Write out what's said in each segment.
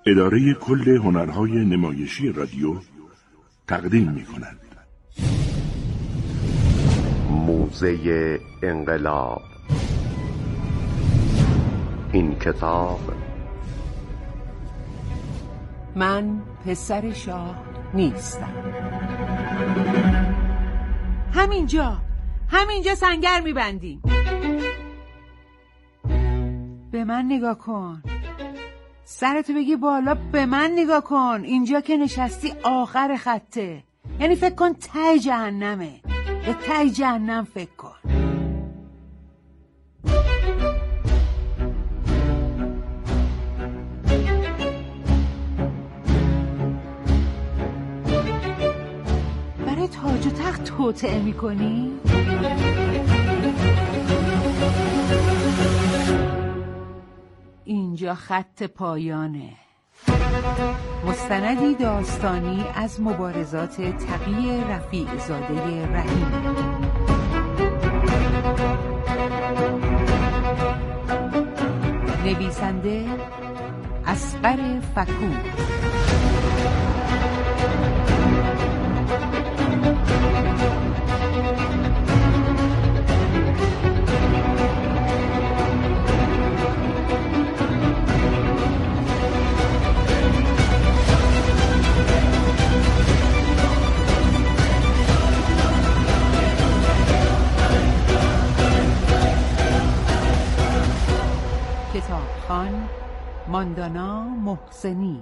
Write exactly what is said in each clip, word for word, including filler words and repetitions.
اداره کل هنرهای نمایشی رادیو تقدیم می کند. موزه انقلاب. این کتاب من پسر شاه نیستم. همینجا همینجا سنگر میبندیم. به من نگاه کن، سرتو بگی بالا، به من نگاه کن. اینجا که نشستی آخر خطه، یعنی فکر کن ته جهنمه. به ته جهنم فکر کن. برای تاج و تخت توطئه میکنی؟ اینجا خط پایانه. مستندی داستانی از مبارزات تقی رفیع زاده رحیم. نویسنده اصغر فکور. کتابخوان ماندانا محسنی.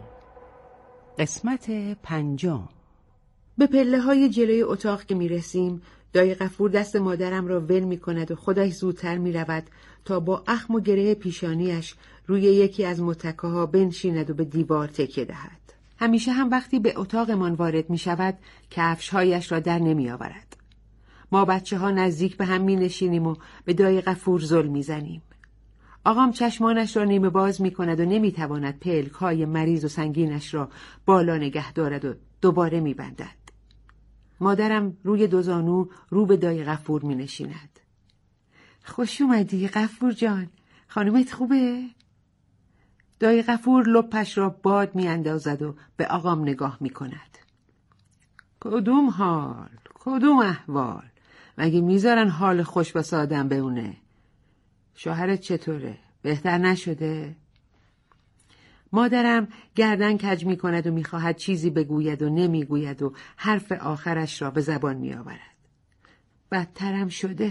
قسمت پنجم. به پله های جلوی اتاق که می رسیم، دایی غفور دست مادرم را ول می کند و خودش زودتر می رود تا با اخم و گره پیشانیش روی یکی از متکاها بنشیند و به دیوار تکیه دهد. همیشه هم وقتی به اتاقمان وارد می شود کفشهایش را در نمی آورد. ما بچه ها نزدیک به هم می نشینیم و به دایی غفور زل می زنیم. آقام چشمانش را نیمه باز می کند و نمی تواند پلک های مریض و سنگینش را بالا نگه دارد و دوباره می بندد. مادرم روی دو زانو رو به دایی غفور می نشیند. خوش اومدی غفور جان، خانومت خوبه؟ دایی غفور لپش را باد می اندازد و به آقام نگاه می کند. کدوم حال؟ کدوم احوال؟ مگه میذارن حال خوش واسه آدم بمونه؟ شوهرت چطوره؟ بهتر نشده؟ مادرم گردن کج می کند و می خواهد چیزی بگوید و نمی گوید و حرف آخرش را به زبان می آورد. بدترم شده.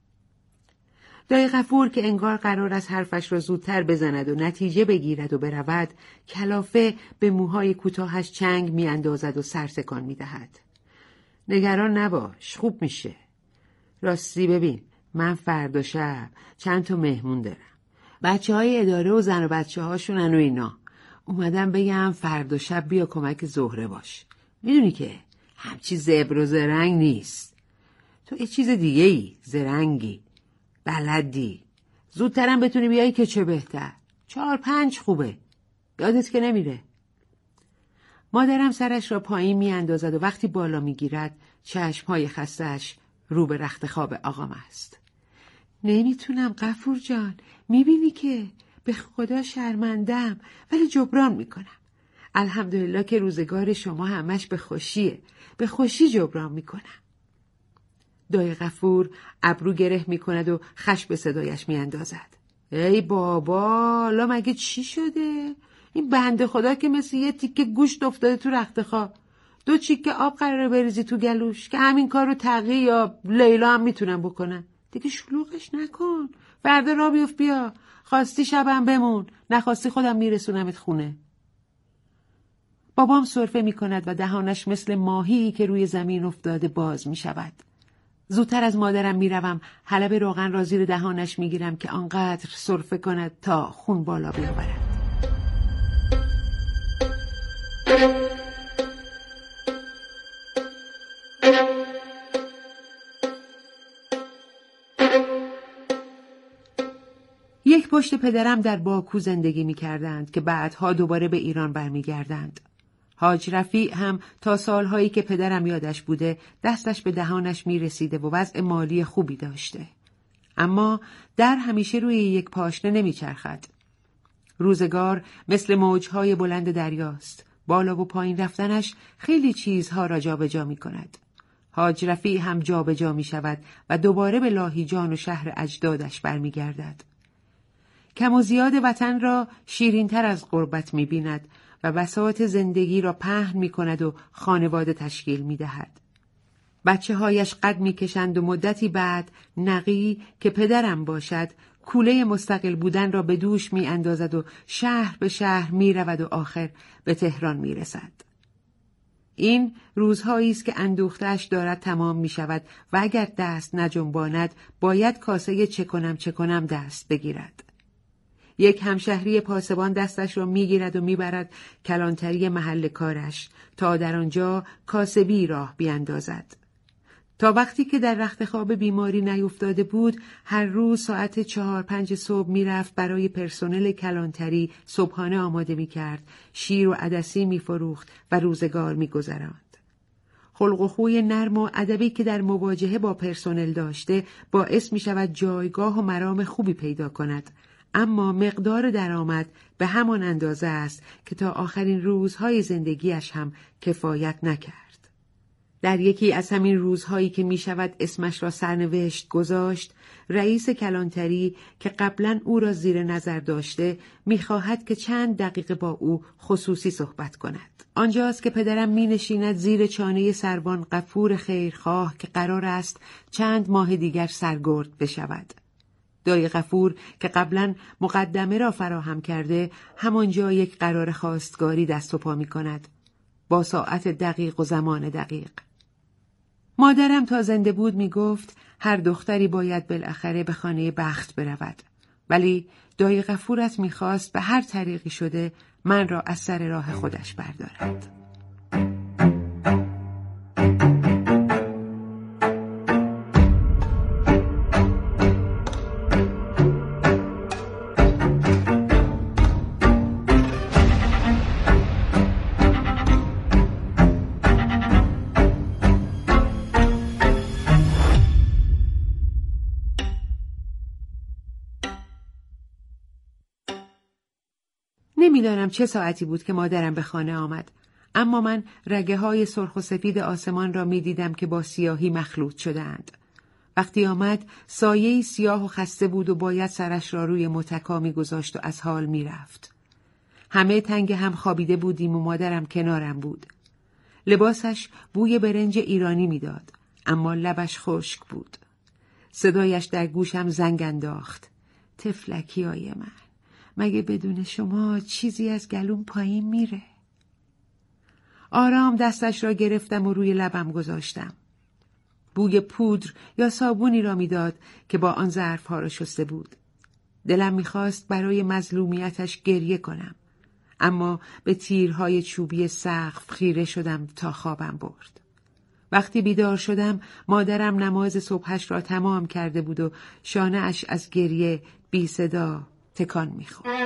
دایی غفور که انگار قرار است حرفش را زودتر بزند و نتیجه بگیرد و برود، کلافه به موهای کوتاهش چنگ می اندازد و سرتکان می دهد. نگران نباش، خوب میشه. راستی ببین، من فردا شب چند تا مهمون دارم. بچه های اداره و زن و بچه هاشونن و اینا. اومدم بگم فردا شب بیا کمک زهره باش. میدونی که همچی زبر و زرنگ نیست. تو یه چیز دیگه ای، زرنگی، بلدی. زودترم بتونی بیایی که چه بهتر. چهار پنج خوبه. یادت که نمیره. مادرم سرش را پایین می اندازد و وقتی بالا می گیرد چشمهای خسته‌اش رو به رخت خواب آقام است. نمیتونم غفور جان، میبینی که به خدا شرمندم، ولی جبران میکنم. الحمدلله که روزگار شما همش به خوشیه، به خوشی جبران میکنم. دایی غفور ابرو گره میکند و خش به صدایش میاندازد. ای بابا، لا مگه چی شده؟ این بنده خدا که مثل یه تیکه گوشت افتاده تو رخت خواب. دو چیکه آب قراره بریزی تو گلوش که همین کارو تقی یا لیلا هم میتونن بکنن. دیگه شلوغش نکن. فردا را بیفت بیا. خواستی شبم بمون، نخواستی خودم میرسونمت خونه. بابام سرفه میکند و دهانش مثل ماهی که روی زمین افتاده باز میشود. زودتر از مادرم میروم، حلب روغن را زیر دهانش میگیرم که آنقدر سرفه کند تا خون بالا بیاورد. یک پشت پدرم در باکو زندگی می کردند که بعدها دوباره به ایران برمی گردند. حاج رفیع هم تا سالهایی که پدرم یادش بوده دستش به دهانش می رسیده و وضع مالی خوبی داشته. اما در همیشه روی یک پاشنه نمی چرخد. روزگار مثل موجهای بلند دریاست. بالا و پایین رفتنش خیلی چیزها را جابجا می کند. حاج رفیع هم جابجا می شود و دوباره به لاهیجان و شهر اجدادش برمی گردد. کم و زیاد وطن را شیرین‌تر از غربت می بیند و بساط زندگی را پهن می کند و خانواده تشکیل می دهد. بچه هایش قد می کشند و مدتی بعد نقی که پدرم باشد کوله مستقل بودن را به دوش می اندازد و شهر به شهر می رود و آخر به تهران می رسد. این روزهایی است که اندوخته‌اش دارد تمام می شود و اگر دست نجنباند باید کاسه چه کنم چه کنم دست بگیرد. یک همشهری پاسبان دستش را می گیرد و می برد کلانتری محل کارش تا در آنجا کاسبی راه بیاندازد. تا وقتی که در رخت خواب بیماری نیفتاده بود هر روز ساعت چهار پنج صبح می رفت برای پرسنل کلانتری صبحانه آماده می کرد، شیر و عدسی می فروخت و روزگار می گذراند. خلق و خوی نرم و ادبی که در مواجهه با پرسنل داشته باعث می شود جایگاه و مرام خوبی پیدا کند، اما مقدار درآمد به همان اندازه است که تا آخرین روزهای زندگیش هم کفایت نکرد. در یکی از همین روزهایی که می شود اسمش را سرنوشت گذاشت، رئیس کلانتری که قبلا او را زیر نظر داشته می خواهد که چند دقیقه با او خصوصی صحبت کند. آنجاست که پدرم می نشیند زیر چانه سربان غفور خیرخواه که قرار است چند ماه دیگر سرگرد بشود. دایی غفور که قبلا مقدمه را فراهم کرده همانجا یک قرار خواستگاری دست و پا می کند با ساعت دقیق و زمان دقیق. مادرم تا زنده بود می گفت هر دختری باید بالاخره به خانه بخت برود، ولی دایی غفورت می خواست به هر طریقی شده من را از سر راه خودش بردارد. نمیدانم چه ساعتی بود که مادرم به خانه آمد، اما من رگه های سرخ و سفید آسمان را می دیدم که با سیاهی مخلوط شده‌اند. وقتی آمد سایه‌ای سیاه و خسته بود و باید سرش را روی متکا می گذاشت و از حال می رفت. همه تنگ هم خوابیده بودیم و مادرم کنارم بود. لباسش بوی برنج ایرانی می داد، اما لبش خشک بود. صدایش در گوشم زنگ انداخت. طفلکیای من، مگه بدون شما چیزی از گلوم پایین میره؟ آرام دستش را گرفتم و روی لبم گذاشتم. بوی پودر یا صابونی را میداد که با آن ظرف‌ها را شسته بود. دلم میخواست برای مظلومیتش گریه کنم، اما به تیرهای چوبی سقف خیره شدم تا خوابم برد. وقتی بیدار شدم مادرم نماز صبحش را تمام کرده بود و شانه اش از گریه بی صدا تکان می‌خورد.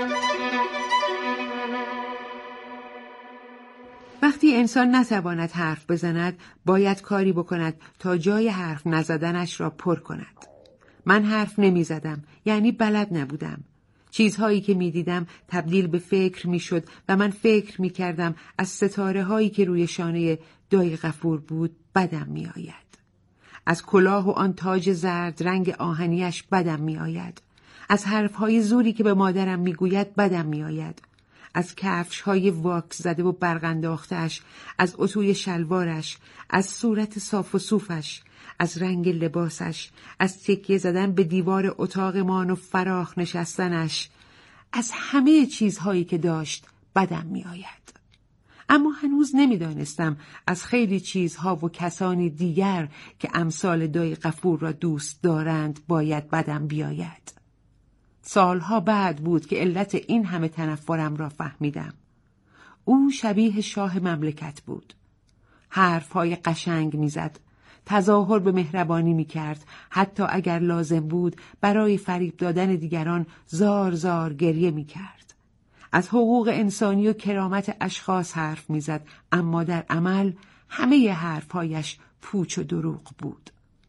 وقتی انسان نتواند حرف بزند باید کاری بکند تا جای حرف نزدنش را پر کند. من حرف نمی‌زدم، یعنی بلد نبودم. چیزهایی که می‌دیدم تبدیل به فکر می‌شد و من فکر می‌کردم از ستاره‌هایی که روی شانه دایی غفور بود بدم می‌آید. از کلاه و آن تاج زرد رنگ آهنیش بدم می‌آید. از حرفهای زوری که به مادرم میگوید بدم میآید. از کفشهای واکس زده و برقنداختش، از اتوی شلوارش، از صورت صاف و صوفش، از رنگ لباسش، از تکیه زدن به دیوار اتاقمان و فراخ نشستنش، از همه چیزهایی که داشت بدم میآید. اما هنوز نمیدانستم از خیلی چیزها و کسانی دیگر که امثال دایی غفور را دوست دارند باید بدم بیاید. سالها بعد بود که علت این همه تنفرم را فهمیدم. او شبیه شاه مملکت بود. حرفهای قشنگ میزد، تظاهر به مهربانی میکرد، حتی اگر لازم بود برای فریب دادن دیگران زار زار گریه میکرد. از حقوق انسانی و کرامت اشخاص حرف میزد، اما در عمل همه حرفهایش پوچ و دروغ بود.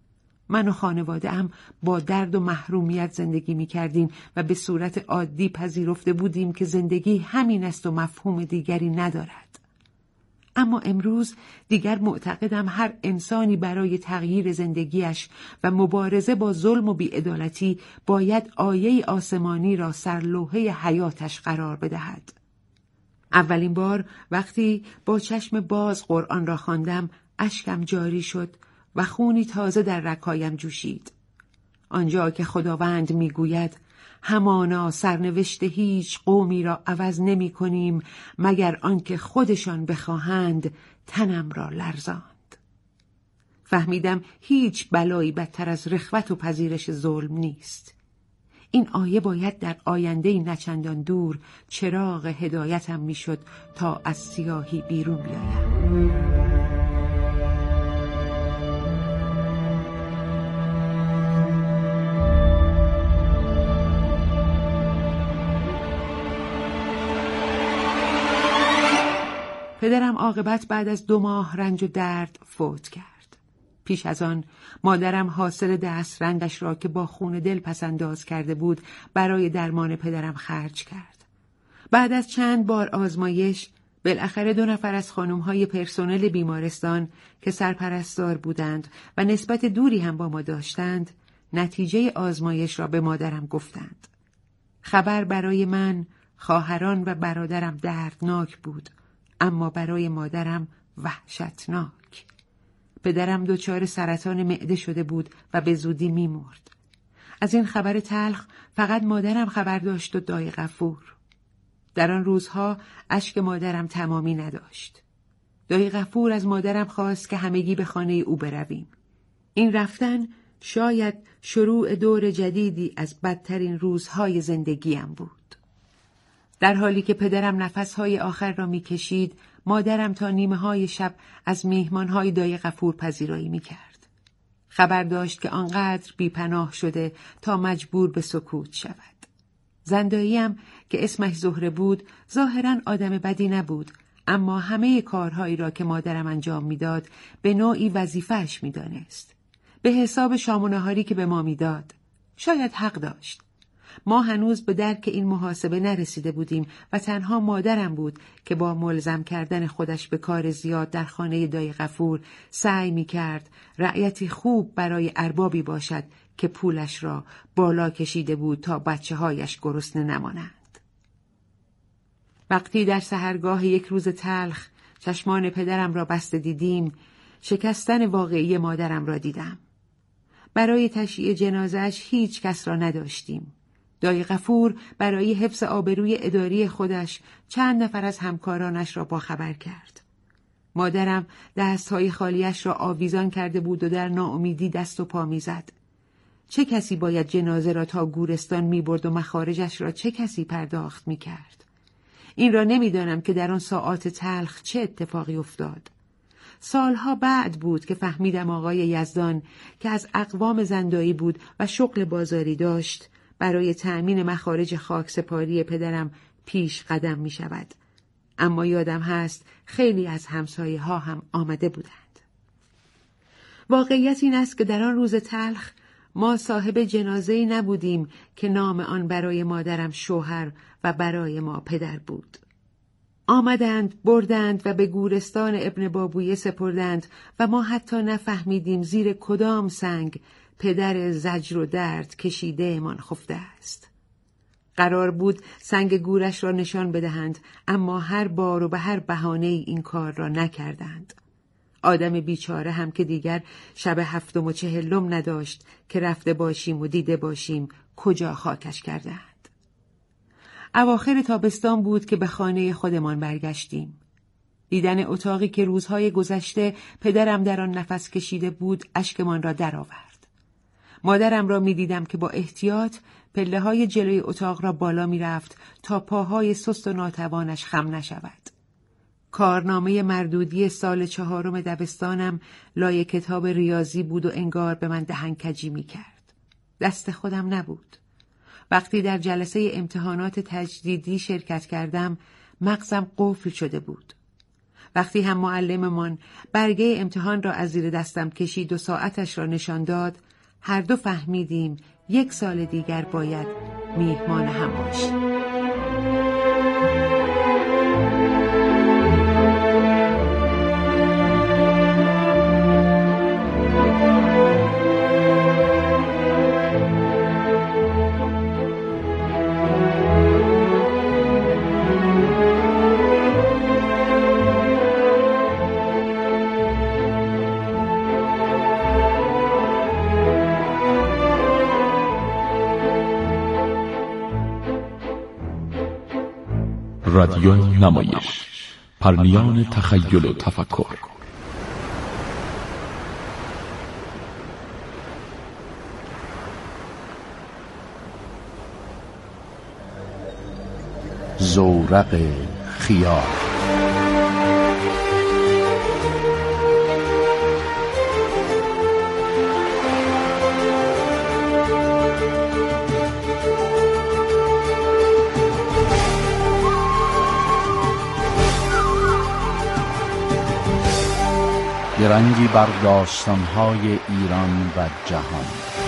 من و خانواده‌ام با درد و محرومیت زندگی می کردیم و به صورت عادی پذیرفته بودیم که زندگی همین است و مفهوم دیگری ندارد. اما امروز دیگر معتقدم هر انسانی برای تغییر زندگیش و مبارزه با ظلم و بی‌عدالتی باید آیه آسمانی را سرلوحه حیاتش قرار بدهد. اولین بار وقتی با چشم باز قرآن را خواندم، اشکم جاری شد و خونی تازه در رگ‌هایم جوشید. آنجا که خداوند میگوید همانا سرنوشت هیچ قومی را عوض نمی کنیم مگر آنکه خودشان بخواهند تنم را لرزاند. فهمیدم هیچ بلایی بدتر از رخوت و پذیرش ظلم نیست. این آیه باید در آینده‌ای نچندان دور چراغ هدایتم میشد تا از سیاهی بیرون بیایم. پدرم عاقبت بعد از دو ماه رنج و درد فوت کرد. پیش از آن مادرم حاصل دسترنجش را که با خون دل پسنداز کرده بود برای درمان پدرم خرج کرد. بعد از چند بار آزمایش بالاخره دو نفر از خانم‌های پرسنل بیمارستان که سرپرستار بودند و نسبت دوری هم با ما داشتند نتیجه آزمایش را به مادرم گفتند. خبر برای من، خواهران و برادرم دردناک بود، اما برای مادرم وحشتناک. پدرم دچار سرطان معده شده بود و به زودی می‌مرد. از این خبر تلخ فقط مادرم خبر داشت و دایی غفور. در آن روزها اشک مادرم تمامی نداشت. دایی غفور از مادرم خواست که همگی به خانه او برویم. این رفتن شاید شروع دور جدیدی از بدترین روزهای زندگیم بود. در حالی که پدرم نفسهای آخر را می کشید، مادرم تا نیمه های شب از میهمانهای دایی غفور پذیرایی می کرد. خبر داشت که آنقدر بیپناه شده تا مجبور به سکوت شود. زنداییم که اسمش زهره بود، ظاهراً آدم بدی نبود، اما همه کارهایی را که مادرم انجام میداد به نوعی وظیفه‌اش میدانست. به حساب شام و نهاری که به ما میداد. شاید حق داشت. ما هنوز به درک این محاسبه نرسیده بودیم و تنها مادرم بود که با ملزم کردن خودش به کار زیاد در خانه دایی غفور سعی می کرد رعیتی خوب برای اربابی باشد که پولش را بالا کشیده بود تا بچه هایش گرسنه نمانند. وقتی در سحرگاه یک روز تلخ چشمان پدرم را بسته دیدیم، شکستن واقعی مادرم را دیدم. برای تشییع جنازه‌اش هیچ کس را نداشتیم. دایی غفور برای حفظ آبروی اداری خودش چند نفر از همکارانش را باخبر کرد. مادرم دستهای خالیش را آویزان کرده بود و در ناامیدی دست و پا می‌زد. چه کسی باید جنازه را تا گورستان می‌برد و مخارجش را چه کسی پرداخت می‌کرد؟ این را نمی‌دانم که در آن ساعات تلخ چه اتفاقی افتاد. سالها بعد بود که فهمیدم آقای یزدان که از اقوام زندایی بود و شغل بازاری داشت، برای تأمین مخارج خاکسپاری پدرم پیش قدم می شود. اما یادم هست خیلی از همسایه ها هم آمده بودند. واقعیت این است که در آن روز تلخ ما صاحب جنازه‌ای نبودیم که نام آن برای مادرم شوهر و برای ما پدر بود. آمدند، بردند و به گورستان ابن بابویه سپردند و ما حتی نفهمیدیم زیر کدام سنگ پدر زجر و درد کشیده امان خفته است. قرار بود سنگ گورش را نشان بدهند، اما هر بار و به هر بهانه‌ای این کار را نکردند. آدم بیچاره هم که دیگر شب هفتم و چهلم نداشت که رفته باشیم و دیده باشیم کجا خاکش کردند. اواخر تابستان بود که به خانه خودمان برگشتیم. دیدن اتاقی که روزهای گذشته پدرم در آن نفس کشیده بود اشکمان را درآورد. مادرم را می دیدم که با احتیاط پله های جلوی اتاق را بالا می رفت تا پاهای سست و ناتوانش خم نشود. کارنامه مردودی سال چهارم دبستانم لای کتاب ریاضی بود و انگار به من دهنکجی می کرد. دست خودم نبود. وقتی در جلسه امتحانات تجدیدی شرکت کردم مغزم قفل شده بود. وقتی هم معلممان برگه امتحان را از زیر دستم کشید و ساعتش را نشان داد، هر دو فهمیدیم یک سال دیگر باید میهمان هم باشیم. رادیو نمایش، پرنیان تخیل و تفکر. زورق خیال. درنگی بر داستان‌های ایران و جهان.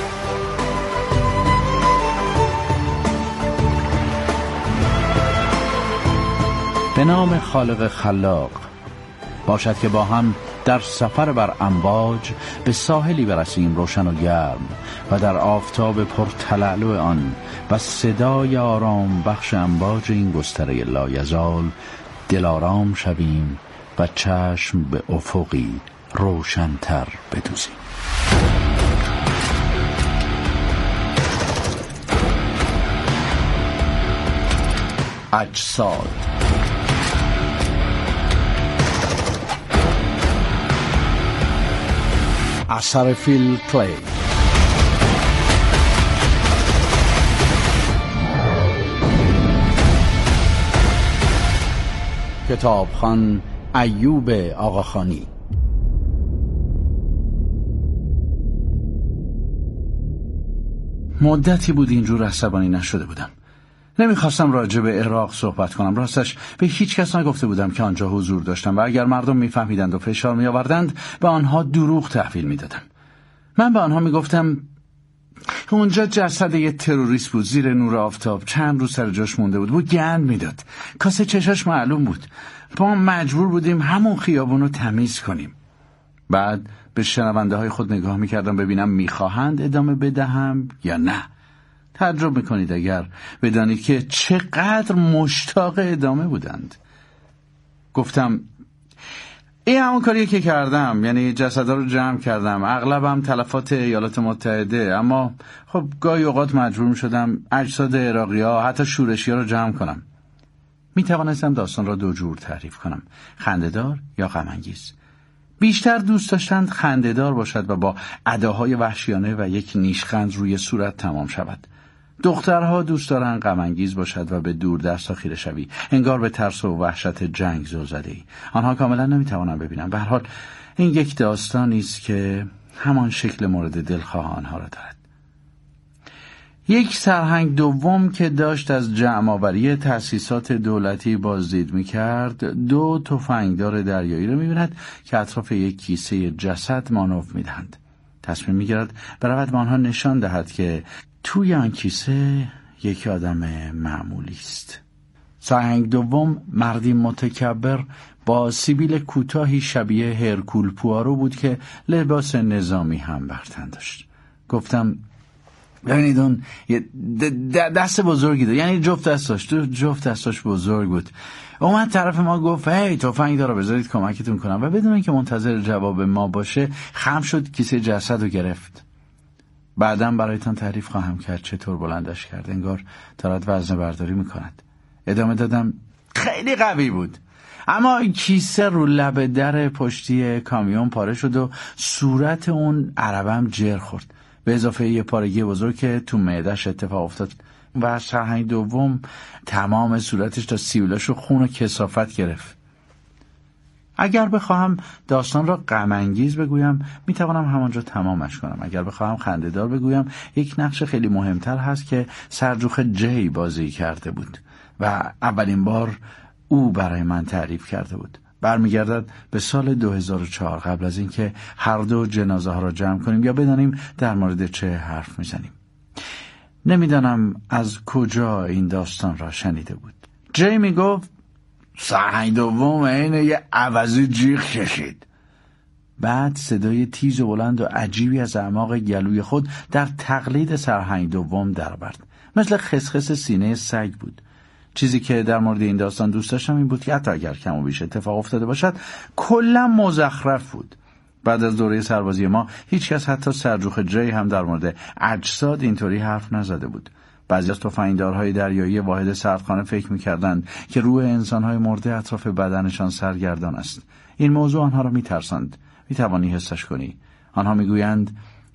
به نام خالق خلاق. باشد که با هم در سفر بر امواج به ساحلی برسیم روشن و گرم و در آفتاب پرتلالو آن و صدای آرام بخش امواج این گستره لایزال دلارام شویم و چشم به افقی روشن‌تر بدوزیم. اجساد. اثر فیل کلی. کتابخوان ایوب آقاخانی. مدتی بود اینجور عصبانی نشده بودم. نمیخواستم راجع به عراق صحبت کنم. راستش به هیچ کس نگفته بودم که آنجا حضور داشتم و اگر مردم میفهمیدند و فشار میآوردند به آنها دروغ تحویل میدادم. من به آنها میگفتم اونجا جسد یه تروریست بود زیر نور آفتاب، چند روز سر جاش مونده بود، بود گند میداد، کاسه چشاش معلوم بود. ما مجبور بودیم همون خیابون رو تمیز کنیم. بعد به شنونده های خود نگاه میکردم ببینم میخواهند ادامه بدهم یا نه. تعجب میکنید اگر بدانید که چقدر مشتاق ادامه بودند. گفتم این همون کاریه که کردم، یعنی جسدا رو جمع کردم، اغلبم تلفات ایالات متحده، اما خب گاهی اوقات مجبور میشدم اجساد عراقی‌ها حتی شورشی‌ها رو جمع کنم. میتوانستم داستان را دو جور تعریف کنم، خنده‌دار یا غم‌انگیز. بیشتر دوست داشتند خنده‌دار باشد و با اداهای وحشیانه و یک نیشخند روی صورت تمام شود. دخترها دوست دارند غم‌انگیز باشد و به دوردست خیره شوی، انگار به ترس و وحشت جنگ زو زده‌ای. آنها کاملا نمیتوانند ببینم. به هر حال این یک داستانی است که همان شکل مورد دلخواه آنها را دارد. یک سرهنگ دوم که داشت از جمع‌آوری تأسیسات دولتی بازدید می‌کرد، دو تفنگدار دریایی را می‌بیند که اطراف یک کیسه جسد مانور می‌دهند. تصمیم می‌گیرد برود به آنها نشان دهد که توی آن کیسه یک آدم معمولی است. سرهنگ دوم مردی متکبر با سیبیل کوتاهی شبیه هرکول پوارو بود که لباس نظامی هم بر تن داشت. گفتم ببینید اون دست بزرگی داشت، یعنی جفت دست داشت، جفت دستاش بزرگ بود. اومد طرف ما گفت هی تفنگ داره بذارید کمکتون کنم، و بدون اینکه منتظر جواب ما باشه خم شد کیسه جسد رو گرفت. بعدم برایتان تعریف خواهم کرد چطور بلندش کرد، انگار دارد وزنه برداری میکند. ادامه دادم خیلی قوی بود، اما کیسه رو لب در پشتی کامیون پاره شد و صورت اون عربم جر خورد، به اضافه یه پارگی بزرگ که تو معده‌اش اتفاق افتاد و سرهنگ دوم تمام صورتش تا سیبیلاشو خون و کثافت گرفت. اگر بخواهم داستان را غم‌انگیز بگویم میتوانم همانجا تمامش کنم. اگر بخواهم خنده‌دار بگویم یک نقش خیلی مهمتر هست که سرجوخ جی بازی کرده بود و اولین بار او برای من تعریف کرده بود. برمیگردد به سال دو هزار و چهار، قبل از اینکه هر دو جنازه ها را جمع کنیم یا بدانیم در مورد چه حرف میزنیم. نمیدانم از کجا این داستان را شنیده بود. جی می گفت سرهنگ دوم عین یه عوضی جیغ کشید. بعد صدای تیز و بلند و عجیبی از اعماق گلوی خود در تقلید سرهنگ دوم درآورد. مثل خسخس سینه سگ بود. چیزی که در مورد این داستان دوست داشتم این بود که حتی اگر کم و بیش اتفاق افتاده باشد کلا مزخرف بود. بعد از دوره سربازی ما هیچکس حتی سرجوخ جی هم در مورد اجساد اینطوری حرف نزده بود. بعضی از تفنگدارهای دریایی واحد سردخانه فکر می‌کردند که روح انسان‌های مرده اطراف بدنشان سرگردان است. این موضوع آنها را می‌ترساند. می‌توانی حسش کنی. آنها می‌گویند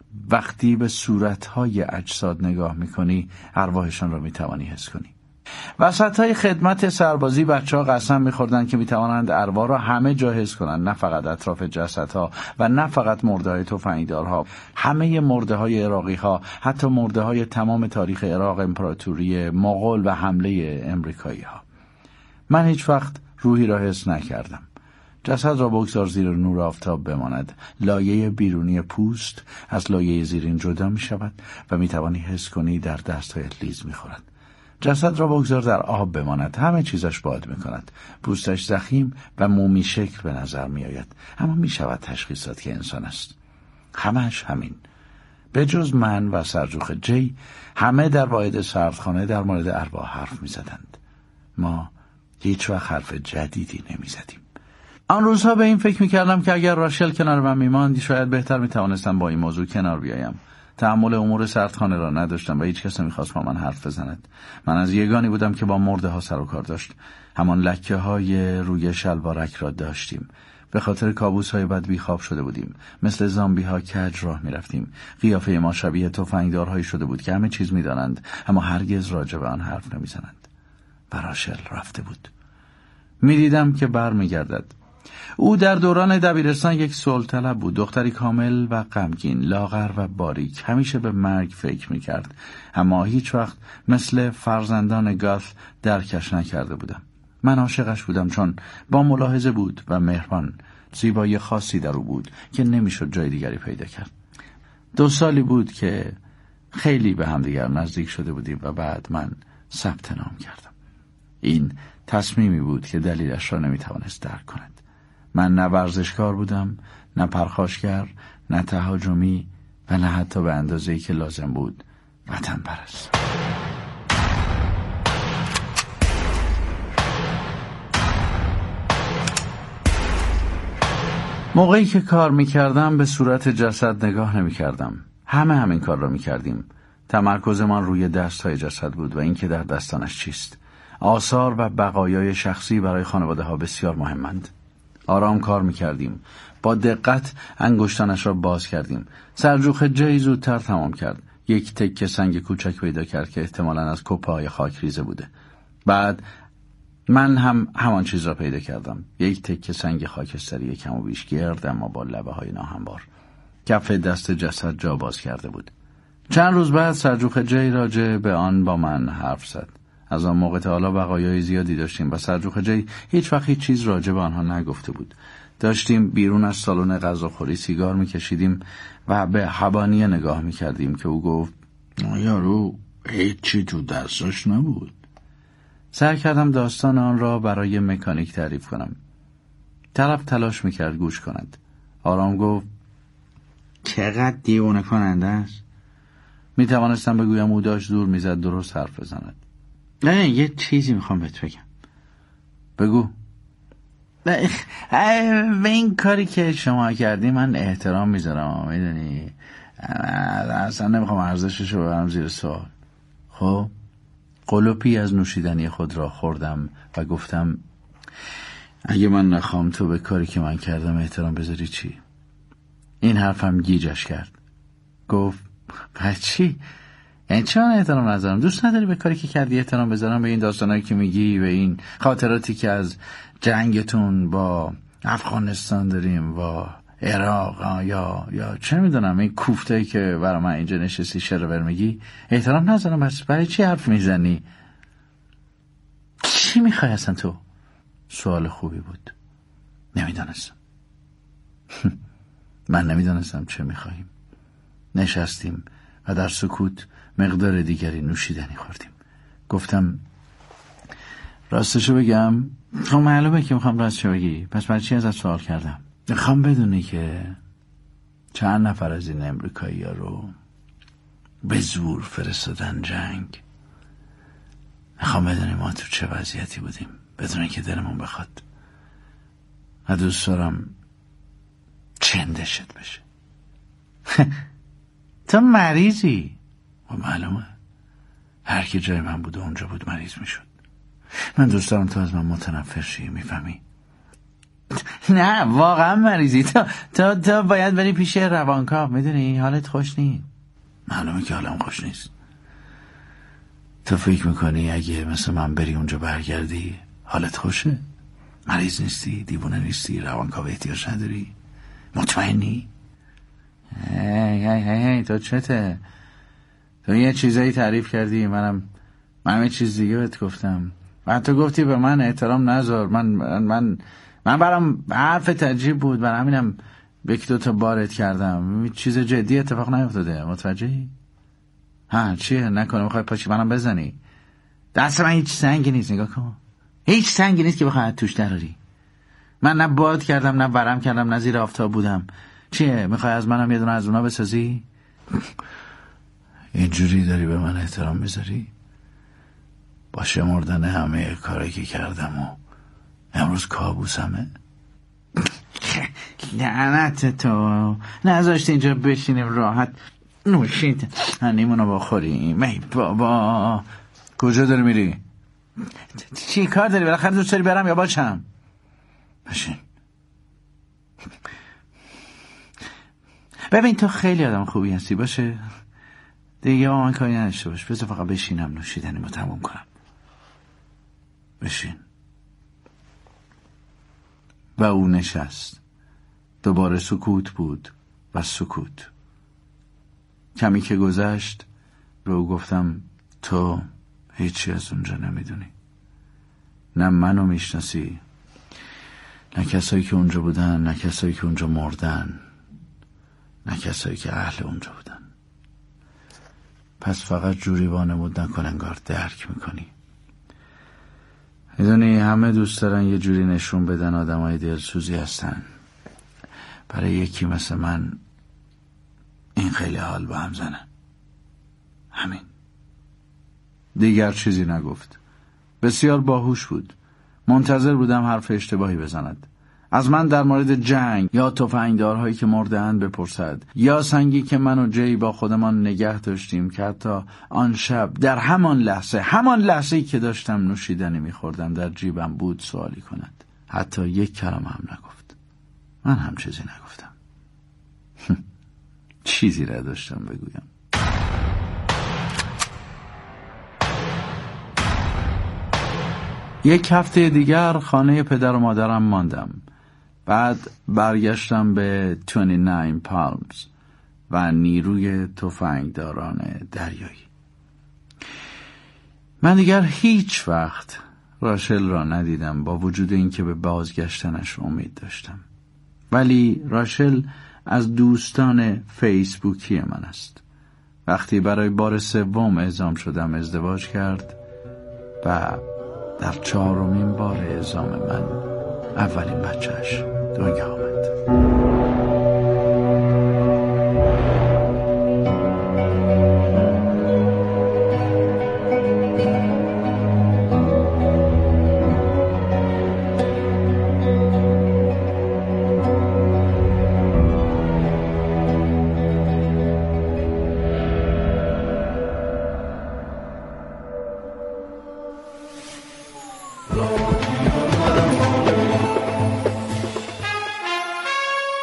وقتی به صورت‌های اجساد نگاه می‌کنی ارواحشان را می‌توانی حس کنی. وسطای خدمت سربازی بچه‌ها قسم می‌خوردند که می‌توانند ارواح را همه جا حس کنند، نه فقط اطراف جسدها و نه فقط مرده‌های تفنگدارها، همه مرده‌های عراقی‌ها، حتی مرده‌های تمام تاریخ عراق امپراتوری مغول و حمله امریکایی‌ها. من هیچ وقت روحی را حس نکردم. جسد را بگذار زیر نور آفتاب بماند. لایه بیرونی پوست از لایه زیرین جدا می‌شود و می‌توانی حس کنی در دست‌هایت لیز می‌خورد. جسد را بگذار در آب بماند، همه چیزش باد میکند. پوستش ضخیم و مومی شکل به نظر میآید، اما میشود تشخیص داد که انسان است. همش همین. به جز من و سرجوخ جی، همه در واحد سردخانه در مورد ارواح حرف میزدند. ما هیچ وقت حرف جدیدی نمیزدیم. آن روزها به این فکر میکردم که اگر راشل کنار من میماند شاید بهتر میتوانستم با این موضوع کنار بیایم. تحمل امور سردخانه را نداشتم و هیچ کس نمیخواست با من حرف بزند. من از یگانی بودم که با مرده ها سر و کار داشت. همان لکه های روی شلوارک را داشتیم. به خاطر کابوس های بد بیخواب شده بودیم. مثل زامبی ها کج راه می رفتیم. قیافه ما شبیه تفنگدارهایی شده بود که همه چیز می دانند اما هرگز راجع به آن حرف نمی زنند. و راشل رفته بود. می دیدم که بر می گردد. او در دوران دبیرستان یک صلح بود، دختری کامل و غمگین، لاغر و باریک، همیشه به مرگ فکر می‌کرد، اما هیچ وقت مثل فرزندان گاث درکش نکرده بودم. من عاشقش بودم چون با ملاحظه بود و مهربان، زیبایی خاصی در او بود که نمیشد جای دیگری پیدا کرد. دو سالی بود که خیلی به همدیگر نزدیک شده بودیم و بعد من ثبت نام کردم. این تصمیمی بود که دلیلش را نمیتوانست درک کند. من نه ورزشکار بودم، نه پرخاشگر، نه تهاجمی و نه حتی به اندازه‌ای که لازم بود وطن پرست. موقعی که کار میکردم به صورت جسد نگاه نمیکردم. همه همین کار را میکردیم. تمرکزمان روی دستهای جسد بود و اینکه در دستانش چیست. آثار و بقایای شخصی برای خانواده ها بسیار مهمند. آرام کار میکردیم. با دقت انگشتانش را باز کردیم. سرجوخ جی زودتر تمام کرد. یک تکه سنگ کوچک پیدا کرد که احتمالاً از کپه‌های خاک ریزه بوده. بعد من هم همان چیز را پیدا کردم. یک تکه سنگ خاکستری کم و بیش گرد اما با لبه های ناهموار. کف دست جسد جا باز کرده بود. چند روز بعد سرجوخ جی راجع به آن با من حرف زد. از آن موقع تا حالا بقایای زیادی داشتیم و سرجوخ جی هیچ وقت هیچ چیز راجع به آنها نگفته بود. داشتیم بیرون از سالن غذاخوری سیگار میکشیدیم و به حبانیه نگاه میکردیم که او گفت یارو هیچی تو دستش نبود. سعی کردم داستان آن را برای مکانیک تعریف کنم. طرف تلاش میکرد گوش کند. آرام گفت چقدر دیوانه کننده است. میتوانستم بگویم او داشت دور میزد درست حرف بزند. نه یه چیزی میخوام بهت بگم. بگو. به این کاری که شما کردی من احترام میذارم، میدونی اصلا نمیخوام ارزشش رو ببرم زیر سوال. خب قلوپی از نوشیدنی خود را خوردم و گفتم اگه من نخوام تو به کاری که من کردم احترام بذاری چی؟ این حرفم گیجش کرد. گفت چی؟ یعنی چه من احترام نذارم؟ دوست نداری به کاری که کردی احترام بذارم؟ به این داستانایی که میگی، به این خاطراتی که از جنگتون با افغانستان داریم، با عراق یا یا چه میدونم این کوفتایی که برای من اینجا نشستی شرور میگی احترام نذارم؟ بس برای چی حرف میزنی؟ چی میخوای اصلا تو؟ سوال خوبی بود. نمیدانستم. من نمیدانستم چه میخواهیم. نشستیم و در سکوت مقدار دیگری نوشیدنی خوردیم. گفتم راستشو بگم، خب معلومه که میخوام راستشو بگی، پس برای چی ازت سوال کردم؟ میخوام بدونی که چند نفر از این امریکایی ها رو به زور فرستادن جنگ. میخوام بدونی ما تو چه وضعیتی بودیم بدون که دلمون بخواد. و دوست دارم چندشت بشه. تو مریضی؟ و معلومه هر کی جای من بود و اونجا بود مریض میشد. من دوست دارم تو از من متنفر شی، میفهمی؟ نه واقعا مریضی. تو تو تو باید بری پیش روانکاو، میدونی حالت خوش نیست. معلومه که حالم خوش نیست. تو فکر میکنی اگه مثل من بری اونجا برگردی حالت خوشه؟ مریض نیستی، دیوونه نیستی، روانکاو احتیاج نداری، مطمئنی؟ هی هی هی هی تو چته؟ تو یه چیزایی تعریف کردی، منم من یه چیز دیگه بهت گفتم. بعد تو گفتی به من احترام نذار. من من من برام حرف تجیب بود، برای همینم یک دو تا بارت کردم. چیز جدی اتفاق نیفتاده، متوجهی؟ ها چیه؟ نکنه میخوای پاشی منم بزنی؟ دست من هیچ سنگی نیست، نگاه کن، هیچ سنگی نیست که بخوای توش دراری. من نه باد کردم، نه ورم کردم، نه زیر آفتاب بودم. چیه؟ میخوای از منم یه دونه از اونا بسازی؟ اینجوری داری به من احترام میذاری؟ با شمردن همه کاری که کردم و امروز کابوسمه؟ لعنت تو، نذاشتی اینجا بشینیم راحت نوشید هنیمونو بخوریم. ای بابا کجا داری میری؟ چی کار داری؟ بالاخره دوست داری برم یا باشم؟ بشین. ببین تو خیلی آدم خوبی هستی، باشه دیگه با من کاری نداشته باش، بذار فقط بشینم نوشیدنیمو تموم کنم. بشین. و او نشست. دوباره سکوت بود و سکوت. کمی که گذشت به او گفتم تو هیچی از اونجا نمیدونی، نه منو میشناسی، نه کسایی که اونجا بودن، نه کسایی که اونجا مردن، نه کسایی که اهل اونجا بودن. پس فقط جوری وانمود نکن انگار درک میکنی. میدونی همه دوست دارن یه جوری نشون بدن آدمای دلسوزی هستن. برای یکی مثل من این خیلی حال به هم زنه. همین. دیگر چیزی نگفت. بسیار باهوش بود. منتظر بودم حرف اشتباهی بزند. از من در مورد جنگ یا تفنگدارهایی که مرده‌اند بپرسد، یا سنگی که من و جی با خودمان نگه داشتیم که حتی آن شب در همان لحظه همان لحظه‌ای که داشتم نوشیدنی می‌خوردم در جیبم بود سوالی کند. حتی یک کلمه هم نگفت. من هم چیزی نگفتم. چیزی را داشتم بگویم. یک هفته دیگر خانه پدر و مادرم ماندم. بعد برگشتم به بیست و نه پالمز و نیروی تفنگداران دریایی. من دیگر هیچ وقت راشل را ندیدم، با وجود اینکه به بازگشتنش امید داشتم. ولی راشل از دوستان فیسبوکی من است. وقتی برای بار سوم اعزام شدم ازدواج کرد و در چهارمین بار اعزام من اولین بچهش دنیا آمد.